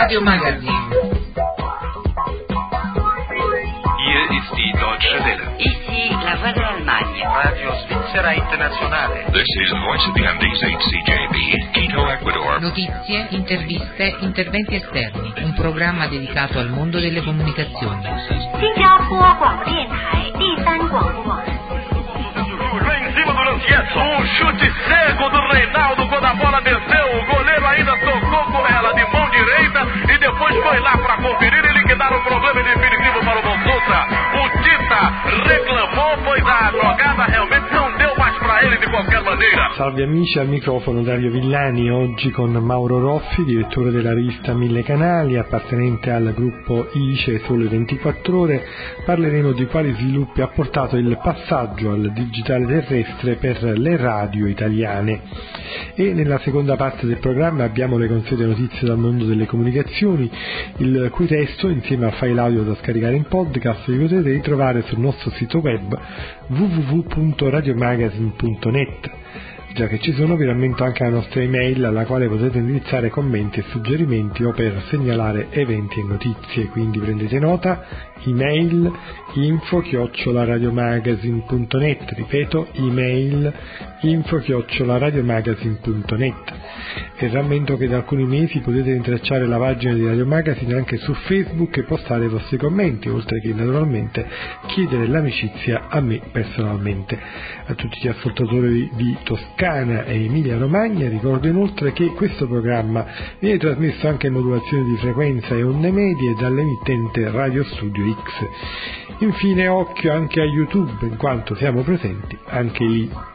Radio Magazine. Hier ist die Deutsche Welle. Ici la voix de l'Allemagne. Radio Svizzera Internazionale. This is Voice of the Andes, HCJB, Quito, Ecuador. Notizie, interviste, interventi esterni. Un programma dedicato al mondo delle comunicazioni. 新加坡广播电台第三广播网。 Lá em cima do Lanchietto, chute cego do Reinaldo quando a bola desceu. O goleiro ainda tocou com ela de mão direita e depois foi lá para conferir e liquidar o problema definitivo para o Bonsutra. O Tita reclamou, pois a jogada realmente não deu mais para ele de qualquer maneira. Salve amici, al microfono Dario Villani, oggi con Mauro Roffi, direttore della rivista Mille Canali, appartenente al gruppo ICE Sole 24 Ore, parleremo di quali sviluppi ha portato il passaggio al digitale terrestre per le radio italiane. E nella seconda parte del programma abbiamo le consuete notizie dal mondo delle comunicazioni, il cui testo, insieme a file audio da scaricare in podcast, vi potete ritrovare sul nostro sito web www.radiomagazine.net. Già che ci sono, vi rammento anche la nostra email alla quale potete indirizzare commenti e suggerimenti o per segnalare eventi e notizie, quindi prendete nota: email info@radiomagazine.net, ripeto, email info@radiomagazine.net. E rammento che da alcuni mesi potete rintracciare la pagina di Radio Magazine anche su Facebook e postare i vostri commenti, oltre che naturalmente chiedere l'amicizia a me personalmente. A tutti gli ascoltatori di Toscana e Emilia Romagna ricordo inoltre che questo programma viene trasmesso anche in modulazione di frequenza e onde medie dall'emittente Radio Studio X. Infine occhio anche a YouTube, in quanto siamo presenti anche lì.